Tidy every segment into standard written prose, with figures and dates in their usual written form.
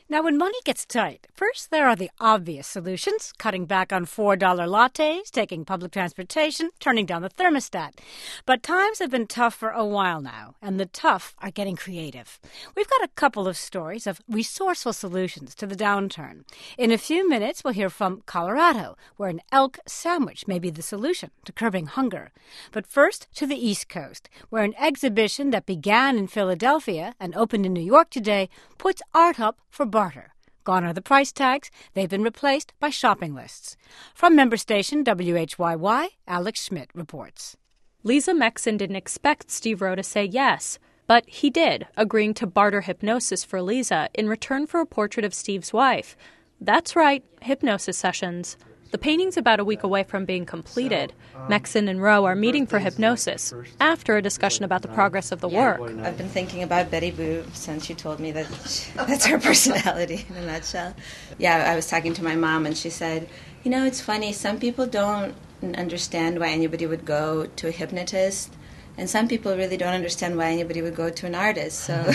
Now, when money gets tight, first there are the obvious solutions, cutting back on $4 lattes, taking public transportation, turning down the thermostat. But times have been tough for a while now, and the tough are getting creative. We've got a couple of stories of resourceful solutions to the downturn. In a few minutes, we'll hear from Colorado, where an elk sandwich may be the solution to curbing hunger. But first, to the East Coast, where an exhibition that began in Philadelphia and opened in New York today puts art up for barter. Gone are the price tags. They've been replaced by shopping lists. From member station WHYY, Alex Schmidt reports. Lisa Mexon didn't expect Steve Rowe to say yes, but he did, agreeing to barter hypnosis for Lisa in return for a portrait of Steve's wife. That's right, hypnosis sessions. The painting's about a week away from being completed. Mexon and Rowe are meeting for hypnosis after a discussion about the progress of the work. I've been thinking about Betty Boop since you told me that that's her personality in a nutshell. Yeah, I was talking to my mom and she said, you know, it's funny, some people don't understand why anybody would go to a hypnotist, and some people really don't understand why anybody would go to an artist, so...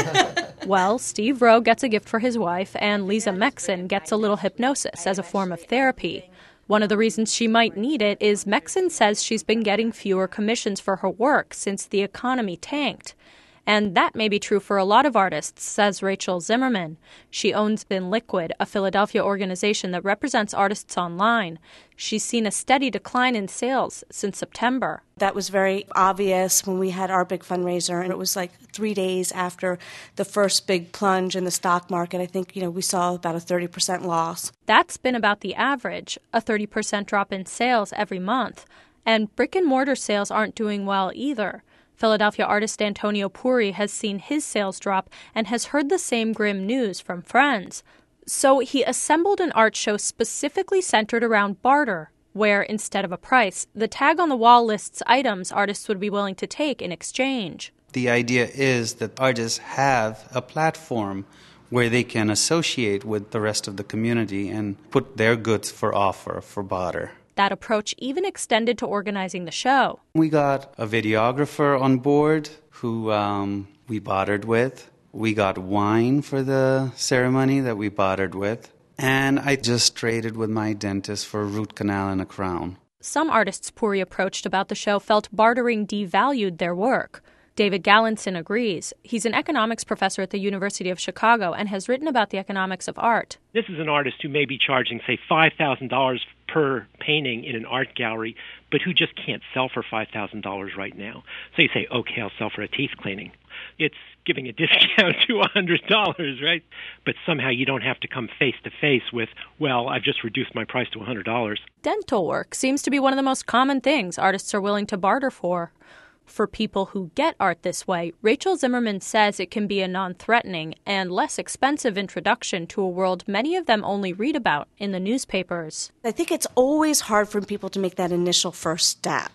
Well, Steve Rowe gets a gift for his wife, and Lisa Mexon gets a little hypnosis as a form of therapy. One of the reasons she might need it is Mexon says she's been getting fewer commissions for her work since the economy tanked. And that may be true for a lot of artists, says Rachel Zimmerman. She owns In Liquid, a Philadelphia organization that represents artists online. She's seen a steady decline in sales since September. That was very obvious when we had our big fundraiser, and it was like 3 days after the first big plunge in the stock market. I think, we saw about a 30% loss. That's been about the average, a 30% drop in sales every month. And brick-and-mortar sales aren't doing well either. Philadelphia artist Antonio Puri has seen his sales drop and has heard the same grim news from friends. So he assembled an art show specifically centered around barter, where instead of a price, the tag on the wall lists items artists would be willing to take in exchange. The idea is that artists have a platform where they can associate with the rest of the community and put their goods for offer, for barter. That approach even extended to organizing the show. We got a videographer on board who we bartered with. We got wine for the ceremony that we bartered with. And I just traded with my dentist for a root canal and a crown. Some artists Puri approached about the show felt bartering devalued their work. David Gallinson agrees. He's an economics professor at the University of Chicago and has written about the economics of art. This is an artist who may be charging, say, $5,000 per painting in an art gallery, but who just can't sell for $5,000 right now. So you say, okay, I'll sell for a teeth cleaning. It's giving a discount to $100, right? But somehow you don't have to come face to face with, well, I've just reduced my price to $100. Dental work seems to be one of the most common things artists are willing to barter for. For people who get art this way, Rachel Zimmerman says it can be a non-threatening and less expensive introduction to a world many of them only read about in the newspapers. I think it's always hard for people to make that initial first step.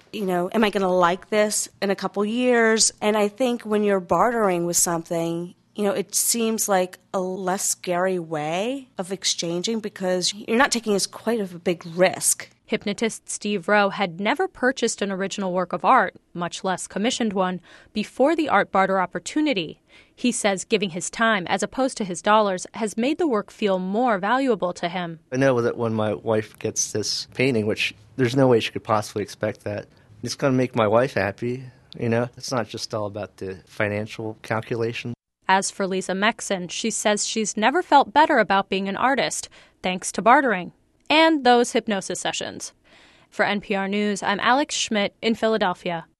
Am I going to like this in a couple years? And I think when you're bartering with something, it seems like a less scary way of exchanging because you're not taking as quite of a big risk. Hypnotist Steve Rowe had never purchased an original work of art, much less commissioned one, before the art barter opportunity. He says giving his time, as opposed to his dollars, has made the work feel more valuable to him. I know that when my wife gets this painting, which there's no way she could possibly expect that, it's going to make my wife happy. It's not just all about the financial calculation. As for Lisa Mexon, she says she's never felt better about being an artist, thanks to bartering. And those hypnosis sessions. For NPR News, I'm Alex Schmidt in Philadelphia.